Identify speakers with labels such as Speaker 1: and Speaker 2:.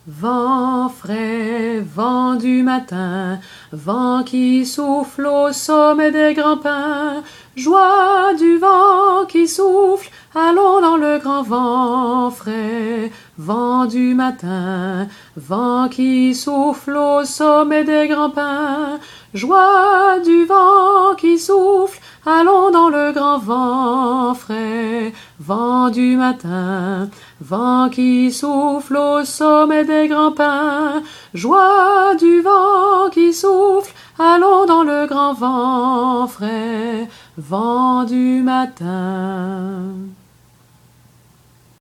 Speaker 1: Vent frais, vent du matin, vent qui souffle au sommet des grands pins, joie du vent qui souffle, allons dans le grand vent frais. Vent du matin, vent qui souffle au sommet des grands pins, joie du vent qui souffle, allons dans le grand vent frais. Vent du matin, vent qui souffle au sommet des grands pins, joie du vent qui souffle, allons dans le grand vent frais. Vent du matin.